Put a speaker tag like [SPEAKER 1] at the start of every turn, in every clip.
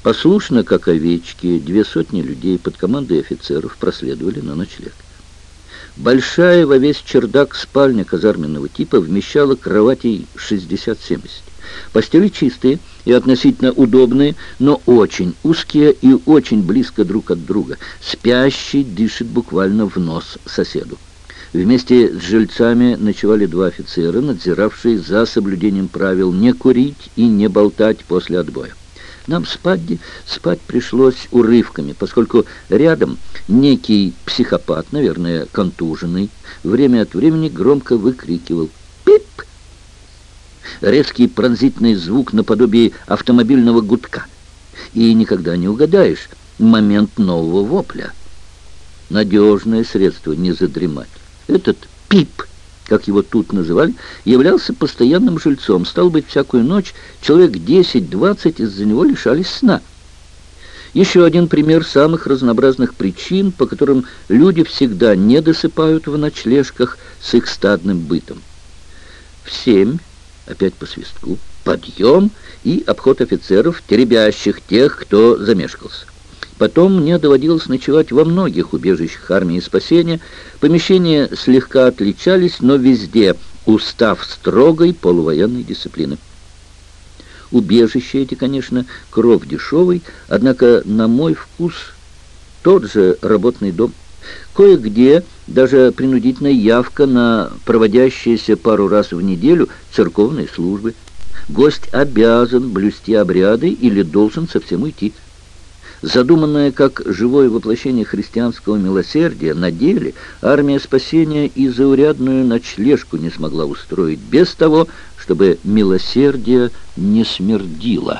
[SPEAKER 1] Послушно, как овечки, 200 людей под командой офицеров проследовали на ночлег. Большая во весь чердак спальня казарменного типа вмещала кроватей 60-70. Постели чистые и относительно удобные, но очень узкие и очень близко друг от друга. Спящий дышит буквально в нос соседу. Вместе с жильцами ночевали 2 офицера, надзиравшие за соблюдением правил не курить и не болтать после отбоя. Нам спать пришлось урывками, поскольку рядом некий психопат, наверное, контуженный, время от времени громко выкрикивал «Пип!». Резкий пронзительный звук наподобие автомобильного гудка. И никогда не угадаешь момент нового вопля. Надежное средство не задремать. Этот «пип», как его тут называли, являлся постоянным жильцом. Стало быть, всякую ночь человек 10-20 из-за него лишались сна. Еще один пример самых разнообразных причин, по которым люди всегда не досыпают в ночлежках с их стадным бытом. В 7, опять по свистку, подъем и обход офицеров, теребящих тех, кто замешкался. Потом мне доводилось ночевать во многих убежищах армии спасения. Помещения слегка отличались, но везде устав строгой полувоенной дисциплины. Убежища эти, конечно, кров дешевый, однако, на мой вкус, тот же работный дом. Кое-где даже принудительная явка на проводящиеся пару раз в неделю церковные службы. Гость обязан блюсти обряды или должен совсем уйти. Задуманная как живое воплощение христианского милосердия, на деле армия спасения и заурядную ночлежку не смогла устроить без того, чтобы милосердие не смердило.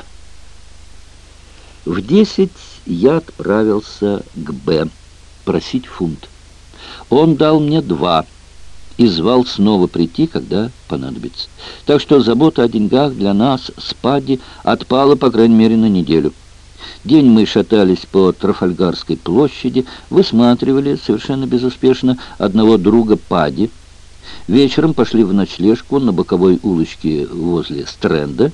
[SPEAKER 1] В 10 я отправился к Б. просить фунт. Он дал мне 2 и звал снова прийти, когда понадобится. Так что забота о деньгах для нас с Падди отпала, по крайней мере, на неделю. День мы шатались по Трафальгарской площади, высматривали совершенно безуспешно одного друга Падди. Вечером пошли в ночлежку на боковой улочке возле Стрэнда.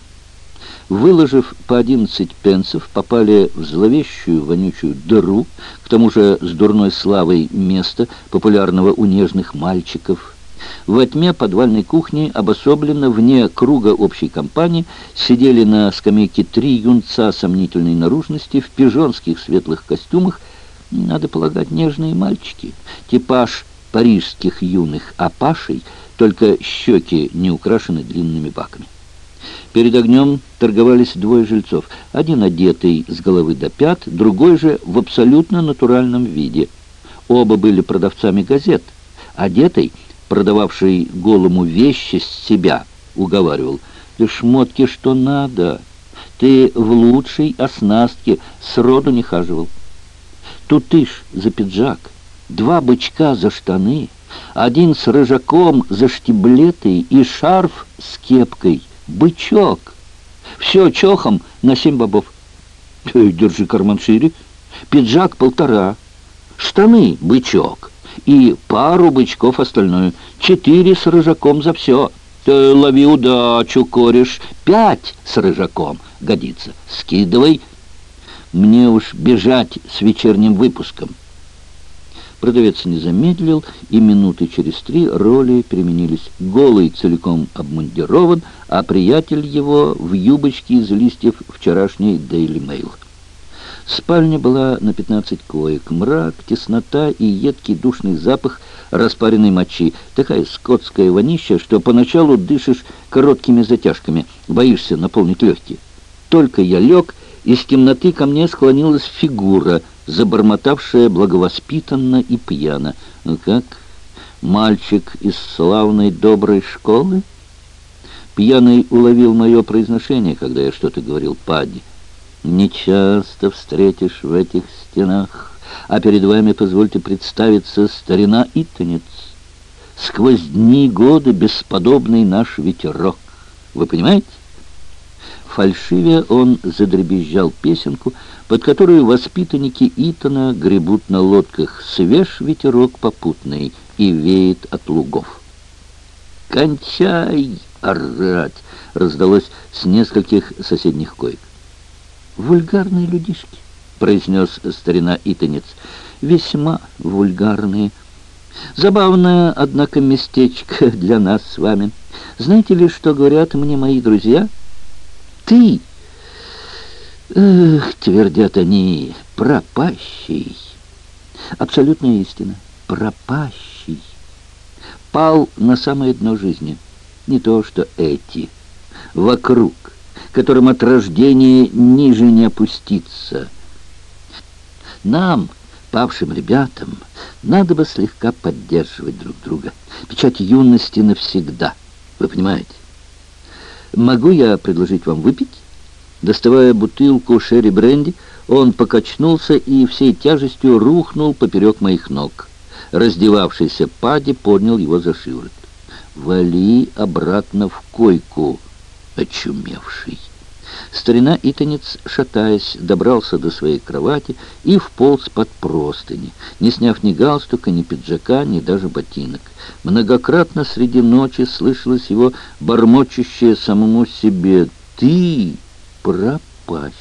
[SPEAKER 1] Выложив по 11 пенсов, попали в зловещую вонючую дыру, к тому же с дурной славой места, популярного у нежных мальчиков. Во тьме подвальной кухни, обособленно вне круга общей компании, сидели на скамейке 3 юнца сомнительной наружности в пижонских светлых костюмах, надо полагать, нежные мальчики, типаж парижских юных апашей, только щеки не украшены длинными баками. Перед огнем торговались 2 жильцов, один одетый с головы до пят, другой же в абсолютно натуральном виде. Оба были продавцами газет. Одетый, продававший голому вещи с себя, уговаривал: «Ты шмотки что надо, ты в лучшей оснастке сроду не хаживал. Тутыш за пиджак, 2 бычка за штаны, один с рыжаком за штиблеты и шарф с кепкой. Бычок. Все чохом на 7 бобов. Держи карман шире. Пиджак 1,5. Штаны бычок. И пару бычков остальное. 4 с рыжаком за все. Лови удачу, кореш. 5 с рыжаком. Годится. Скидывай. Мне уж бежать с вечерним выпуском». Продавец не замедлил, и минуты через 3 роли применились. Голый целиком обмундирован, а приятель его в юбочке из листьев вчерашней Daily Mail. Спальня была на 15 коек. Мрак, теснота и едкий душный запах распаренной мочи. Такая скотская вонища, что поначалу дышишь короткими затяжками, боишься наполнить легкие. Только я лег, из темноты ко мне склонилась фигура, забормотавшая благовоспитанно и пьяно. «Ну как, мальчик из славной доброй школы?» Пьяный уловил мое произношение, когда я что-то говорил Падди. «Не часто встретишь в этих стенах, а перед вами, позвольте представиться, старина Итонец. Сквозь дни и годы бесподобный наш ветерок. Вы понимаете?» Фальшивя он задребезжал песенку, под которую воспитанники Итона гребут на лодках: «Свеж ветерок попутный и веет от лугов». «Кончай орать!» — раздалось с нескольких соседних коек. «Вульгарные людишки», — произнес старина Итанец. «Весьма вульгарные. Забавное, однако, местечко для нас с вами. Знаете ли, что говорят мне мои друзья? Ты, твердят они, пропащий. Абсолютная истина. Пропащий. Пал на самое дно жизни. Не то, что эти. Вокруг, которым от рождения ниже не опуститься. Нам, павшим ребятам, надо бы слегка поддерживать друг друга. Печать юности навсегда. Вы понимаете? Могу я предложить вам выпить? Доставая бутылку шерри-бренди, он покачнулся и всей тяжестью рухнул поперек моих ног. Раздевавшийся Падди поднял его за шиворот. «Вали обратно в койку, очумевший!» Старина Итанец, шатаясь, добрался до своей кровати и вполз под простыни, не сняв ни галстука, ни пиджака, ни даже ботинок. Многократно среди ночи слышалось его бормочущее самому себе: «Ты пропащий!»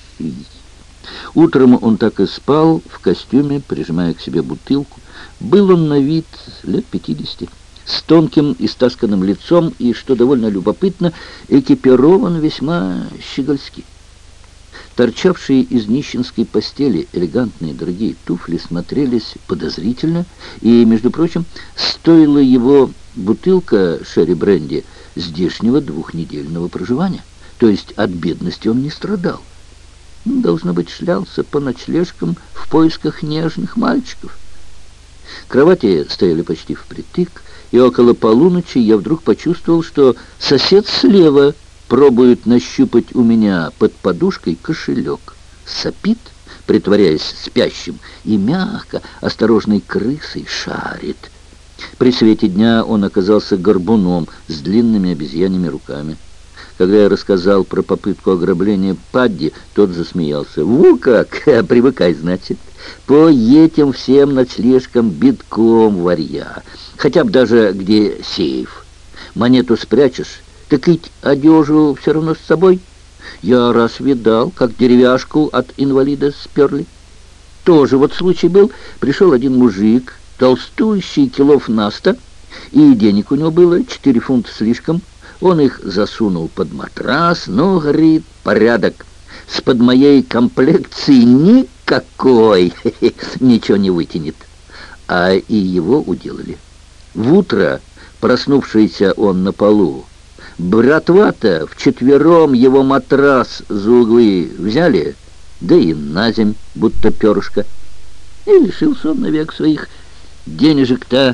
[SPEAKER 1] Утром он так и спал в костюме, прижимая к себе бутылку. Был он на вид лет 50, с тонким истасканным лицом и, что довольно любопытно, экипирован весьма щегольски. Торчавшие из нищенской постели элегантные дорогие туфли смотрелись подозрительно, и, между прочим, стоила его бутылка шерри-бренди здешнего двухнедельного проживания, то есть от бедности он не страдал. Должно быть, шлялся по ночлежкам в поисках нежных мальчиков. Кровати стояли почти впритык, и около полуночи я вдруг почувствовал, что сосед слева пробует нащупать у меня под подушкой кошелек. Сопит, притворяясь спящим, и мягко, осторожной крысой шарит. При свете дня он оказался горбуном с длинными обезьяньими руками. Когда я рассказал про попытку ограбления Падди, тот засмеялся. «Во как! Привыкай, значит. По этим всем ночлежкам битком варья. Хотя бы даже где сейф. Монету спрячешь, так ведь одежу все равно с собой. Я раз видал, как деревяшку от инвалида сперли. Тоже вот случай был. Пришел один мужик, толстущий, килов на 100, и денег у него было 4 фунта слишком. Он их засунул под матрас, но, говорит, порядок. С-под моей комплекции никакой ничего не вытянет. А и его уделали. В утро, проснувшийся он на полу, братва-то вчетвером его матрас за углы взяли, да и на земь, будто перышко. И лишился он навек своих денежек-то.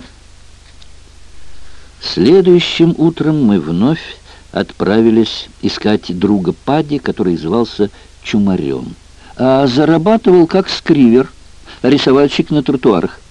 [SPEAKER 1] Следующим утром мы вновь отправились искать друга Падди, который звался Чумарем, а зарабатывал как скривер, рисовальщик на тротуарах.